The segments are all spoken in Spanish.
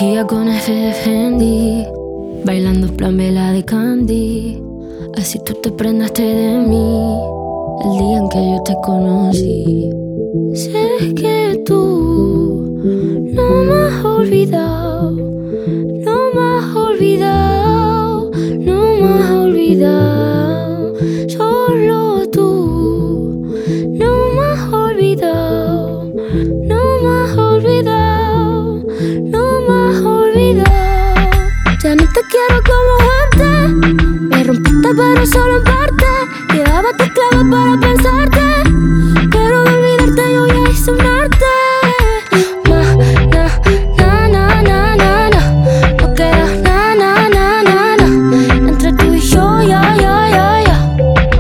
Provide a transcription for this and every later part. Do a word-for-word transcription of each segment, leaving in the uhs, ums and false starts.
Vestida con F de Fendi, bailando en plan vela de Candy. Así tú te prendaste de mí el día en que yo te conocí. Sé que tú no me has olvidado, no me has olvidado, no me has olvidado. Solo tú no me has olvidado, no me has olvidado, no me has olvidado. Ya no te quiero como antes, me rompiste pero solo en parte. Quedaba tus claves para pensarte, pero de olvidarte yo ya hice un arte. Ma, na, na, na, na, na, na. No queda na, na, na, na, na. Entre tú y yo, ya, ya, ya, ya.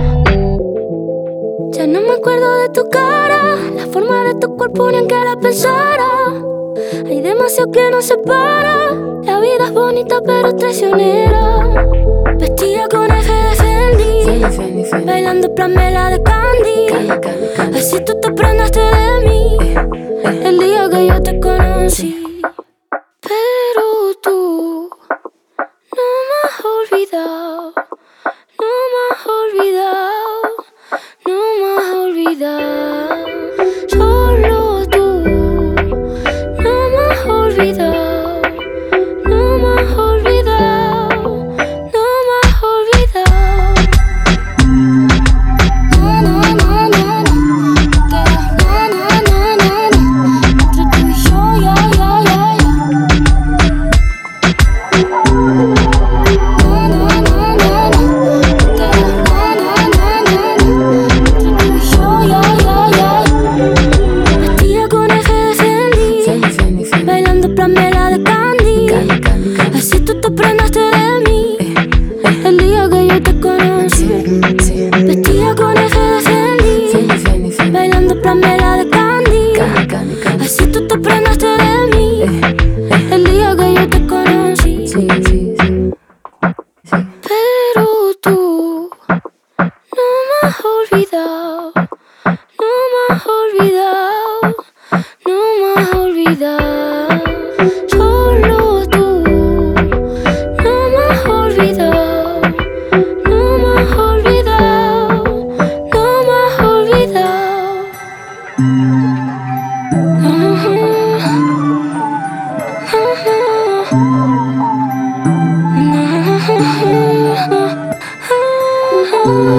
Ya no me acuerdo de tu cara, la forma de tu cuerpo ni en que la pensara. Hay demasiado que nos separa. La vida es bonita pero es traicionera. Vestida con F de Fendi, Fendi, Fendi, Fendi. Bailando en plan vela de Candy, Candy, Candy, Candy. Así tú te prendaste de mí eh, eh. el día que yo te conocí. Pero tú no me has olvidado, no me has olvidado, no me has olvidado. Solo tú no me has olvidado, no me has olvidado, no me has olvidado. Na, na, na, na, na. Quedas na, na, na, na, na. Entre tú y yo, ya, ya, ya, ya. Na, na, na, na, na. Quedas na, na, na, na, na. Entre tú y yo, ya, ya, ya, ya. Vestida con F de Fendi, Fendi, Fendi, Fendi. Bailando en plan vela de Candy, Candy, Candy, Candy. Así tú te prendaste de mí eh, eh. el día que yo te conocí. Sí, sí. Vestida con F de Fendi, Fendi, Fendi, Fendi. Bailando en plan vela de Candy, Candy, Candy, Candy. Así tú te prendaste de mí eh, eh. el día que yo te conocí. Sí, sí, sí, sí. Pero tú no me has olvidado, no me has olvidado, no me has olvidado. Solo tú no me has olvidado, no me has olvidado, no me has olvidado. Uh-huh. Uh-huh.